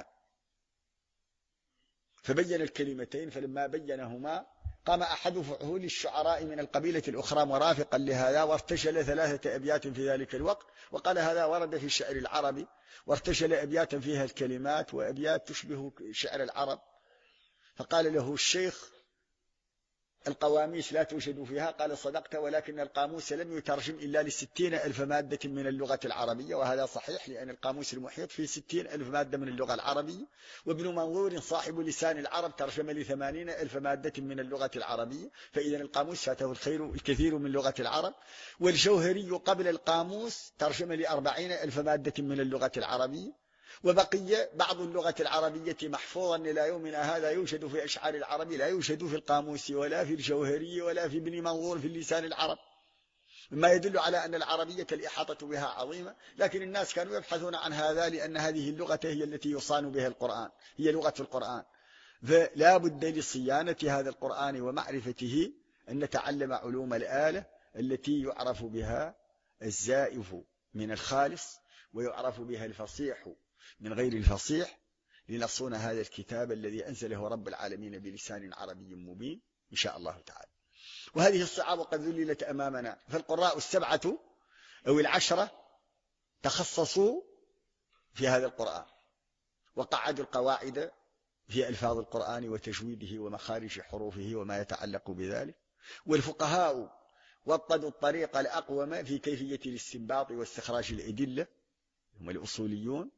فبين الكلمتين، فلما بينهما قام أحد فحول الشعراء من القبيلة الأخرى مرافقا لهذا، وارتجل 3 أبيات في ذلك الوقت، وقال: هذا ورد في الشعر العربي، وارتجل أبياتا فيها الكلمات وأبيات تشبه شعر العرب. فقال له الشيخ: القواميس لا توجد فيها. قال: صدقت، ولكن القاموس لم يترجم إلا ل60,000 مادة من اللغة العربية، وهذا صحيح لأن القاموس المحيط فيه 60,000 مادة من اللغة العربية، وابن منظور صاحب لسان العرب ترجم ل80,000 مادة من اللغة العربية، فإذا القاموس فاته الكثير من لغة العرب. والجوهري قبل القاموس ترجم ل40,000 مادة من اللغة العربية، وبقي بعض اللغة العربية محفوظا إلى يومنا هذا، يوجد في أشعار العرب، لا يوجد في القاموس ولا في الجوهري ولا في ابن منظور في اللسان العرب، مما يدل على أن العربية الإحاطة بها عظيمة. لكن الناس كانوا يبحثون عن هذا لأن هذه اللغة هي التي يصان بها القرآن، هي لغة القرآن. فلا بد لصيانة هذا القرآن ومعرفته أن نتعلم علوم الآلة التي يعرف بها الزائف من الخالص ويعرف بها الفصيح من غير الفصيح، لنصون هذا الكتاب الذي أنزله رب العالمين بلسان عربي مبين إن شاء الله تعالى. وهذه الصعاب قد ذللت أمامنا، فالقراء السبعة أو العشرة تخصصوا في هذا القرآن وقعدوا القواعد في ألفاظ القرآن وتجويده ومخارج حروفه وما يتعلق بذلك، والفقهاء وطدوا الطريق الأقوم في كيفية الاستنباط واستخراج الأدلة، هم الأصوليون،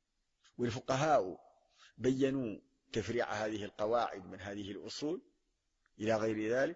والفقهاء بينوا تفريع هذه القواعد من هذه الأصول إلى غير ذلك،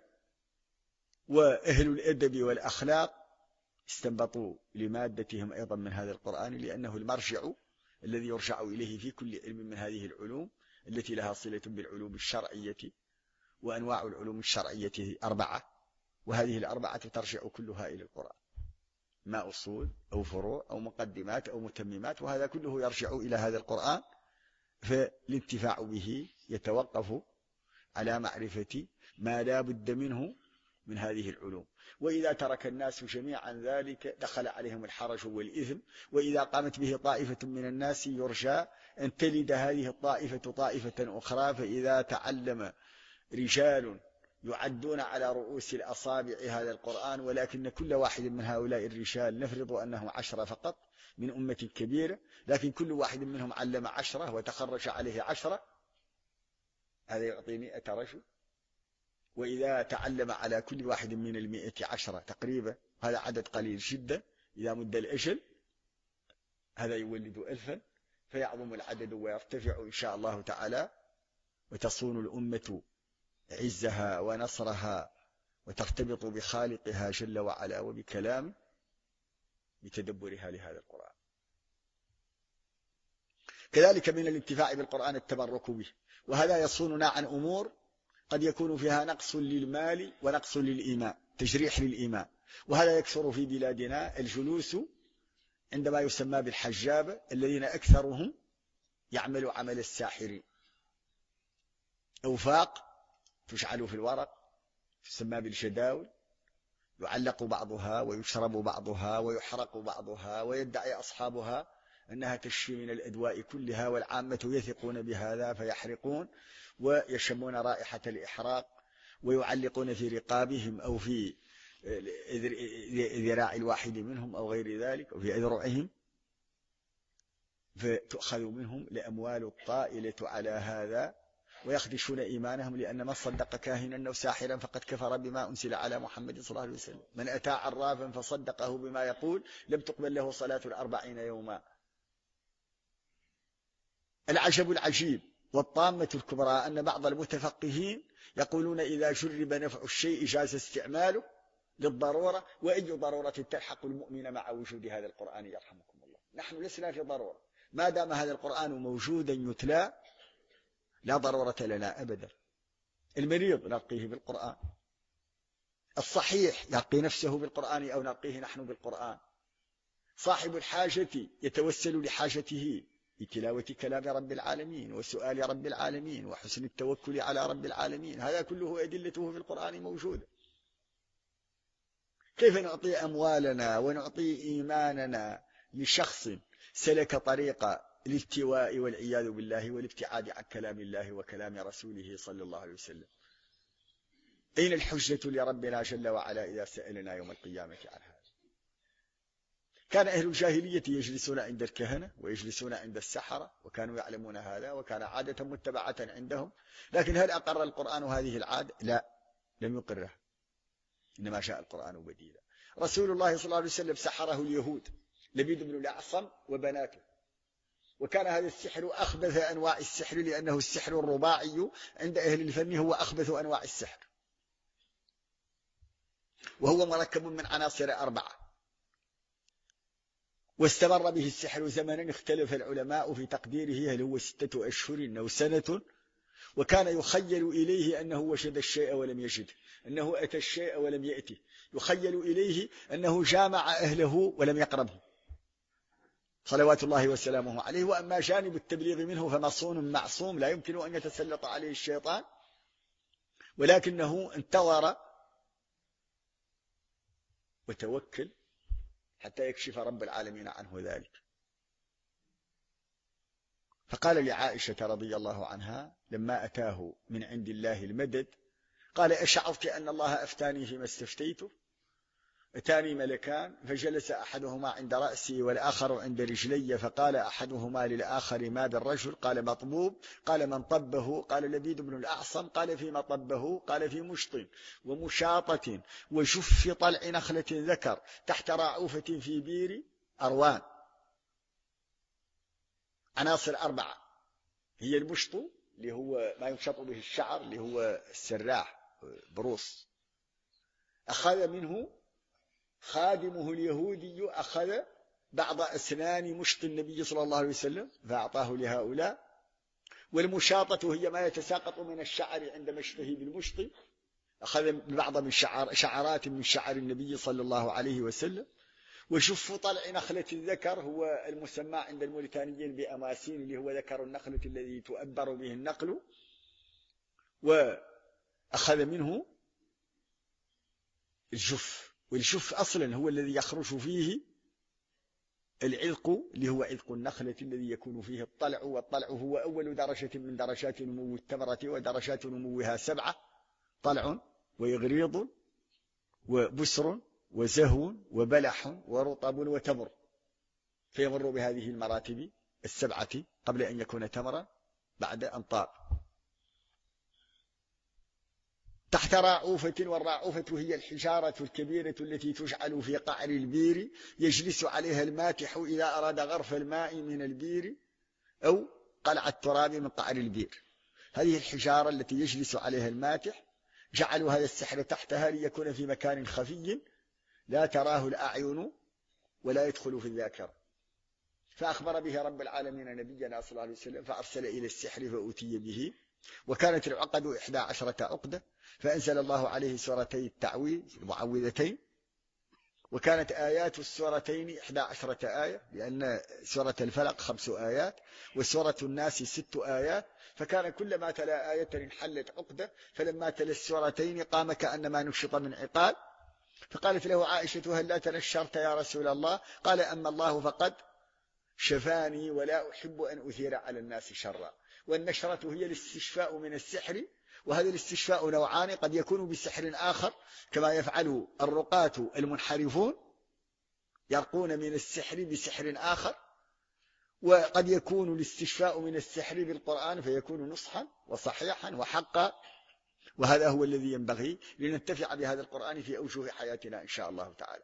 وأهل الأدب والأخلاق استنبطوا لمادتهم أيضا من هذا القرآن، لأنه المرجع الذي يرجع إليه في كل علم من هذه العلوم التي لها صلة بالعلوم الشرعية. وأنواع العلوم الشرعية 4، وهذه 4 ترجع كلها إلى القرآن، ما أصول أو فروع أو مقدمات أو متممات، وهذا كله يرجع إلى هذا القرآن. فالانتفاع به يتوقف على معرفة ما لا بد منه من هذه العلوم. وإذا ترك الناس جميعا ذلك دخل عليهم الحرج والإثم، وإذا قامت به طائفة من الناس يرجى أن تلد هذه الطائفة طائفة أخرى. فإذا تعلم رجال يعدون على رؤوس الأصابع هذا القرآن، ولكن كل واحد من هؤلاء الرجال نفرض أنه 10 فقط من أمة كبيرة، لكن كل واحد منهم علم 10 وتخرج عليه 10، هذا يعطي 100 رجل. وإذا تعلم على كل واحد من 100 10 تقريبا، هذا عدد قليل جدا، إذا مد الأجل هذا يولد 1000، فيعظم العدد ويرتفع إن شاء الله تعالى، وتصون الأمة عزها ونصرها وترتبط بخالقها جل وعلا وبكلامه بتدبرها لهذا القرآن. كذلك من الانتفاع بالقرآن التبرك به، وهذا يصوننا عن أمور قد يكون فيها نقص للمال ونقص للإيمان، تجريح للإيمان. وهذا يكثر في بلادنا الجلوس عندما يسمى بالحجاب، الذين أكثرهم يعمل عمل الساحرين، أوفاق تجعل في الورق تسمى بالجداول، يعلق بعضها ويشرب بعضها ويحرق بعضها، ويدعي أصحابها أنها تشفي من الأدواء كلها، والعامة يثقون بهذا فيحرقون ويشمون رائحة الإحراق، ويعلقون في رقابهم أو في ذراع الواحد منهم أو غير ذلك أو في أذرعهم، فتؤخذ منهم الأموال الطائلة على هذا، ويخدشون إيمانهم، لأن من صدق كاهنا أو ساحرا فقد كفر بما أنزل على محمد صلى الله عليه وسلم. من أتى عرافا فصدقه بما يقول لم تقبل له صلاة 40 يوما. العجب العجيب والطامة الكبرى أن بعض المتفقهين يقولون إذا جرب نفع الشيء جاز استعماله للضرورة، وأي ضرورة تلحق المؤمن مع وجود هذا القرآن يرحمكم الله. نحن لسنا في ضرورة، ما دام هذا القرآن موجودا يتلى لا ضرورة لنا أبدا. المريض نرقيه بالقرآن، الصحيح يرقي نفسه بالقرآن أو نرقيه نحن بالقرآن، صاحب الحاجة يتوسل لحاجته بتلاوة كلام رب العالمين وسؤال رب العالمين وحسن التوكل على رب العالمين، هذا كله أدلته في القرآن موجودة. كيف نعطي أموالنا ونعطي إيماننا لشخص سلك طريق الالتواء والعياذ بالله والابتعاد عن كلام الله وكلام رسوله صلى الله عليه وسلم؟ أين الحجة لربنا جل وعلا إذا سألنا يوم القيامة عن هذا؟ كان أهل الجاهلية يجلسون عند الكهنة ويجلسون عند السحرة، وكانوا يعلمون هذا، وكان عادة متبعة عندهم. لكن هل أقر القرآن هذه العادة؟ لا، لم يقرها، إنما جاء القرآن بديلا. رسول الله صلى الله عليه وسلم سحره اليهود، لبيد بن الأعصم وبناته، وكان هذا السحر أخبث أنواع السحر، لأنه السحر الرباعي عند أهل الفن هو أخبث أنواع السحر، وهو مركب من عناصر 4: واستمر به السحر زمنا اختلف العلماء في تقديره هل هو 6 أشهر أو سنة. وكان يخيل إليه أنه وجد الشيء ولم يجده، أنه أتى الشيء ولم يأته، يخيل إليه أنه جامع أهله ولم يقربه صلوات الله وسلامه عليه. وأما جانب التبليغ منه فمصون معصوم لا يمكن أن يتسلط عليه الشيطان، ولكنه انتظر وتوكل حتى يكشف رب العالمين عنه ذلك. فقال لعائشة رضي الله عنها لما أتاه من عند الله المدد قال أشعرت أن الله أفتاني فيما استفتيته؟ أتاني ملكان فجلس أحدهما عند رأسي والآخر عند رجلي، فقال أحدهما للآخر ما بالرجل؟ قال مطبوب. قال من طبه؟ قال لبيد بن الأعصم. قال فيما طبه؟ قال في مشط ومشاطة وجف طلع نخلة ذكر تحت راعوفة في بير أروان. عناصر 4 هي المشط اللي هو ما يمشط به الشعر اللي هو السراح بروس، أخذ منه خادمه اليهودي، أخذ بعض أسنان مشط النبي صلى الله عليه وسلم فأعطاه لهؤلاء. والمشاطة هي ما يتساقط من الشعر عند مشطه بالمشط، أخذ بعض من شعرات من شعر النبي صلى الله عليه وسلم. وشف طلع نخلة الذكر هو المسمى عند الموريتانيين بأماسين اللي هو ذكر النخلة الذي تؤبر به النقل. وأخذ منه الجف، والجف أصلا هو الذي يخرج فيه العلق اللي هو علق النخلة الذي يكون فيه الطلع، والطلع هو أول درجة من درجات نمو التمرة، ودرجات نموها 7: طلع وإغريض وبسر وزهو وبلح ورطب وتمر، فيمر بهذه المراتب 7 قبل أن يكون تمرا بعد أن طاب. تحت راعوفة، والراعوفة هي الحجارة الكبيرة التي تجعل في قعر البير يجلس عليها الماتح إذا أراد غرف الماء من البير أو قلع التراب من قعر البير. هذه الحجارة التي يجلس عليها الماتح جعلوا هذا السحر تحتها ليكون في مكان خفي لا تراه الأعين ولا يدخل في الذاكرة. فأخبر به رب العالمين نبينا صلى الله عليه وسلم فأرسل إلى السحر فأتي به. وكانت العقد 11 عقدة، فأنزل الله عليه سورتي التعويذ المعوذتين. وكانت آيات السورتين 11 آية، لأن سورة الفلق 5 آيات وسورة الناس 6 آيات، فكان كلما تلا آية انحلت عقدة، فلما تلا السورتين قام كأنما نشط من عقال. فقالت له عائشة هل لا تنشرت يا رسول الله؟ قال أما الله فقد شفاني ولا أحب أن أثير على الناس شرا. والنشرة هي الاستشفاء من السحر، وهذا الاستشفاء نوعان، قد يكون بسحر آخر كما يفعل الرقاة المنحرفون يرقون من السحر بسحر آخر، وقد يكون الاستشفاء من السحر بالقرآن فيكون نصحا وصحيحا وحقا، وهذا هو الذي ينبغي لننتفع بهذا القرآن في أوجه حياتنا إن شاء الله تعالى.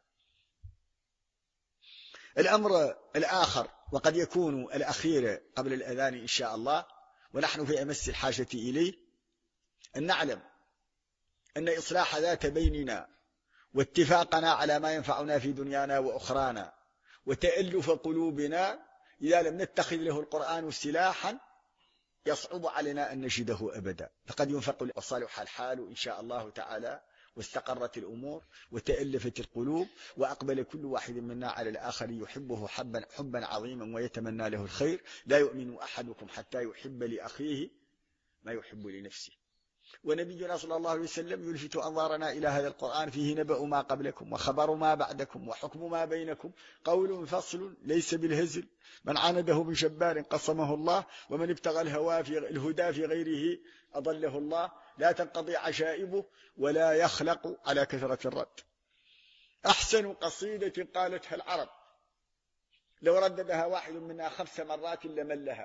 الأمر الآخر وقد يكون الأخير قبل الأذان إن شاء الله ونحن في أمس الحاجة إليه، أن نعلم أن إصلاح ذات بيننا واتفاقنا على ما ينفعنا في دنيانا وأخرانا وتألف قلوبنا إذا لم نتخذ له القرآن سلاحا يصعب علينا أن نجده أبدا. فقد ينفق وصالح الحال إن شاء الله تعالى واستقرت الأمور وتألفت القلوب وأقبل كل واحد منا على الآخر يحبه حبا عظيما ويتمنى له الخير. لا يؤمن أحدكم حتى يحب لأخيه ما يحب لنفسه. ونبينا صلى الله عليه وسلم يلفت أنظارنا إلى هذا القرآن فيه نبأ ما قبلكم وخبر ما بعدكم وحكم ما بينكم، قول فصل ليس بالهزل، من عانده من جبار قصمه الله، ومن ابتغى الهدى في غيره أضله الله، لا تنقضي عجائبه ولا يخلق على كثرة الرد. أحسن قصيدة قالتها العرب لو رددها واحد منا 5 مرات لملها،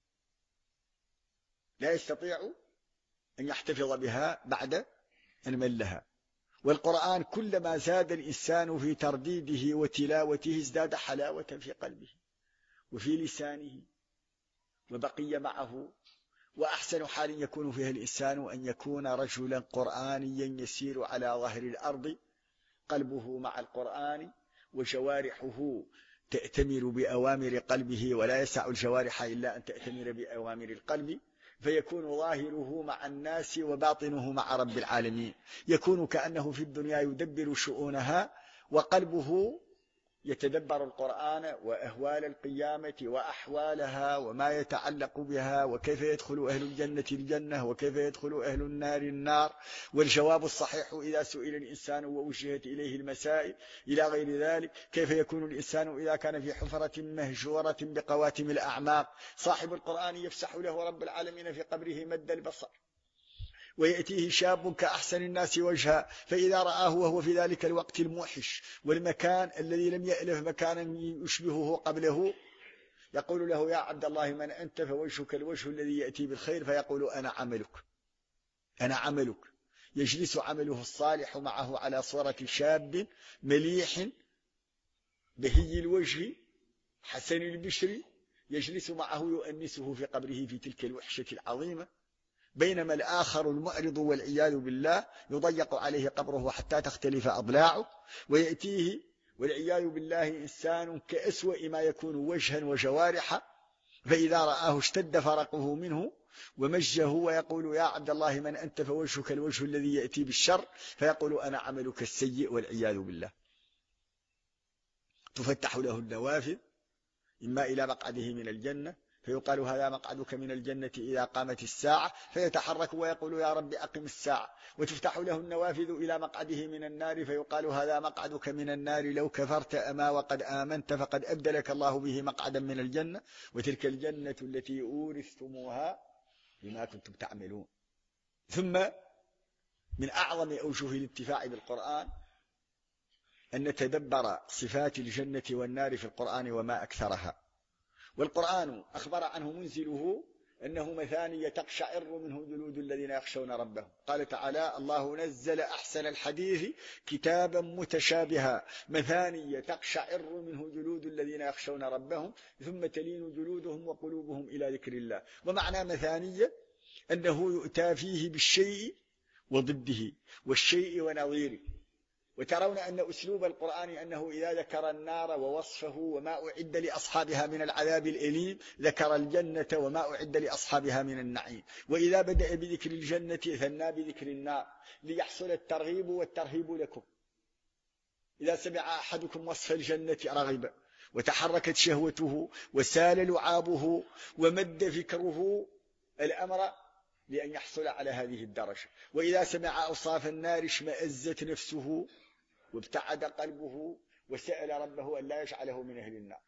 لا يستطيع أن يحتفظ بها بعد أن ملها. والقرآن كلما زاد الإنسان في ترديده وتلاوته ازداد حلاوة في قلبه وفي لسانه وبقي معه. وأحسن حال يكون فيها الإنسان أن يكون رجلا قرآنيا يسير على ظهر الأرض قلبه مع القرآن وجوارحه تأتمر بأوامر قلبه، ولا يسع الجوارح إلا أن تأتمر بأوامر القلب، فيكون ظاهره مع الناس وباطنه مع رب العالمين، يكون كأنه في الدنيا يدبر شؤونها، وقلبه يتدبر القرآن وأهوال القيامة وأحوالها وما يتعلق بها، وكيف يدخل أهل الجنة الجنة وكيف يدخل أهل النار النار، والجواب الصحيح إذا سئل الإنسان ووجهت إليه المسائل إلى غير ذلك، كيف يكون الإنسان إذا كان في حفرة مهجورة بقواتم الأعماق. صاحب القرآن يفسح له رب العالمين في قبره مد البصر، ويأتيه شاب كأحسن الناس وجها، فإذا رآه وهو في ذلك الوقت الموحش والمكان الذي لم يألف مكانا يشبهه قبله، يقول له: يا عبد الله من أنت؟ فوجهك الوجه الذي يأتي بالخير، فيقول: أنا عملك، أنا عملك. يجلس عمله الصالح معه على صورة شاب مليح بهي الوجه حسن البشر، يجلس معه يؤنسه في قبره في تلك الوحشة العظيمة، بينما الآخر المعرض والعياذ بالله يضيق عليه قبره حتى تختلف أضلاعه، ويأتيه والعياذ بالله إنسان كأسوأ ما يكون وجها وجوارحا، فإذا رآه اشتد فرقه منه ومجه، ويقول: يا عبد الله من أنت؟ فوجهك الوجه الذي يأتي بالشر، فيقول: أنا عملك السيء والعياذ بالله. تفتح له النوافذ إما إلى مقعده من الجنة، فيقال: هذا مقعدك من الجنة إذا قامت الساعة، فيتحرك ويقول: يا رب أقم الساعة. وتفتح له النوافذ إلى مقعده من النار، فيقال: هذا مقعدك من النار، لو كفرت أما وقد آمنت فقد أبدلك الله به مقعدا من الجنة، وتلك الجنة التي أورثتموها بما كنتم تعملون. ثم من أعظم أوجه الانتفاع بالقرآن أن نتدبر صفات الجنة والنار في القرآن وما أكثرها. والقرآن أخبر عنه منزله أنه مثاني تقشعر منه جلود الذين يخشون ربهم. قال تعالى: الله نزل أحسن الحديث كتابا متشابها مثاني تقشعر منه جلود الذين يخشون ربهم ثم تلين جلودهم وقلوبهم إلى ذكر الله. ومعنى مثاني أنه يؤتى فيه بالشيء وضده والشيء ونظيره. وترون أن أسلوب القرآن أنه إذا ذكر النار ووصفه وما أعد لأصحابها من العذاب الأليم، ذكر الجنة وما أعد لأصحابها من النعيم. وإذا بدأ بذكر الجنة ثنى بذكر النار ليحصل الترغيب والترهيب لكم. إذا سمع أحدكم وصف الجنة رغب وتحركت شهوته وسال لعابه ومد فكره الأمر لأن يحصل على هذه الدرجة. وإذا سمع أوصاف النار اشمأزت نفسه وابتعد قلبه وسأل ربه أن لا يجعله من أهل النار،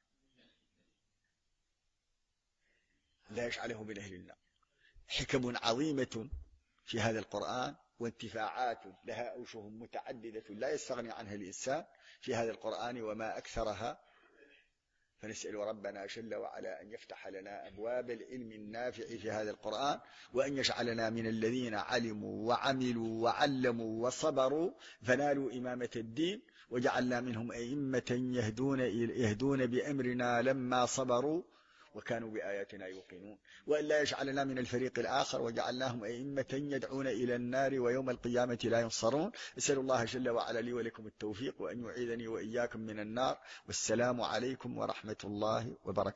لا يجعله من أهل النار. حكم عظيمة في هذا القرآن وانتفاعات لها أوجه متعددة لا يستغني عنها الإنسان في هذا القرآن وما أكثرها. فنسأل ربنا جل وعلا أن يفتح لنا أبواب العلم النافع في هذا القرآن، وأن يجعلنا من الذين علموا وعملوا وعلموا وصبروا فنالوا إمامة الدين، وجعلنا منهم أئمة يهدون بأمرنا لما صبروا وكانوا بآياتنا يوقنون، وأن لا يجعلنا من الفريق الآخر وجعلناهم أئمة يدعون إلى النار ويوم القيامة لا ينصرون. أسأل الله جل وعلا لي ولكم التوفيق، وأن يعيذني وإياكم من النار. والسلام عليكم ورحمة الله وبركاته.